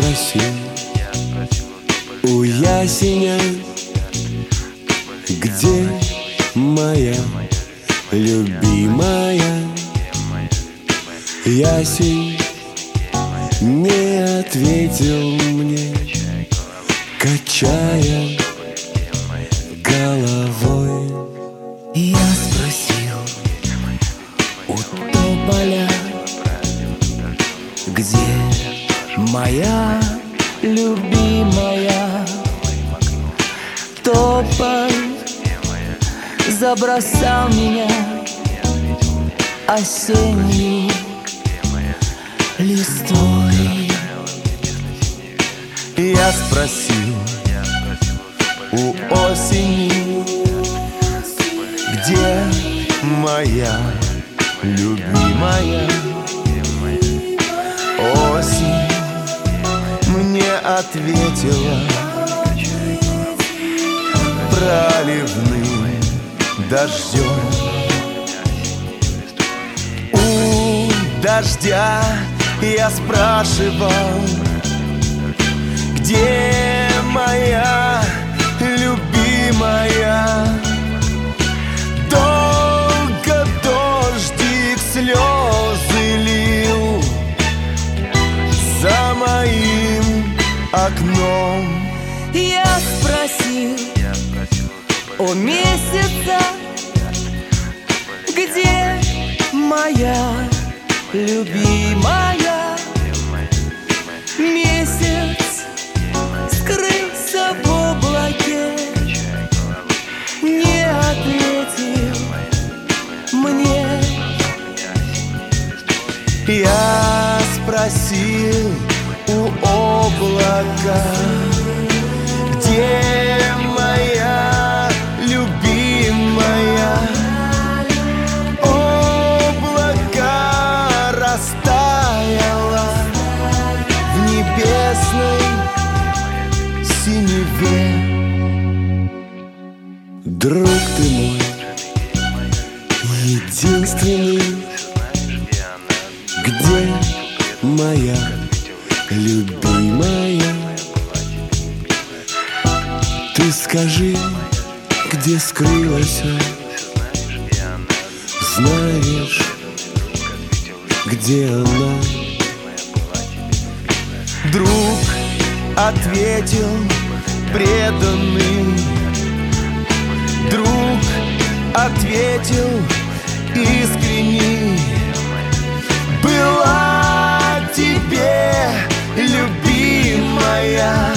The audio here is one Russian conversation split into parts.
спросил у ясеня, где моя любимая. Ясень не ответил мне, качая головой. Я спросил у тополя, где моя любимая. Тополь забросал меня осенью листвой. Я спросил у осени, где моя любимая. Осень мне ответила проливным дождем. У дождя я спрашивал, где моя любимая. Долго дождик слезы лил за моим окном. Я спросил у месяца, где моя любимая. Месяц скрылся в облаке, не ответил мне. Я спросил у облака, где моя любимая. Облако растаяло в небесной синеве. Друг ты мой, единственный, где моя любимая? Ты скажи, где скрылась, знаешь, где она? Друг ответил преданный, друг ответил искренний. Была тебе любимая,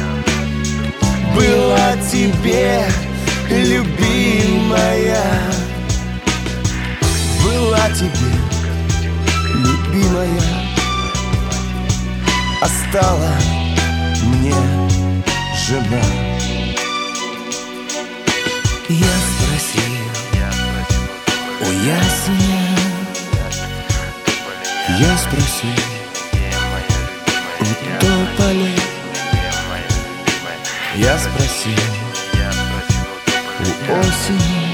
была тебе любимая, была тебе любимая, а стала мне жена. Я спросил у ясеня, я спросил у тополя, я спросил у осени.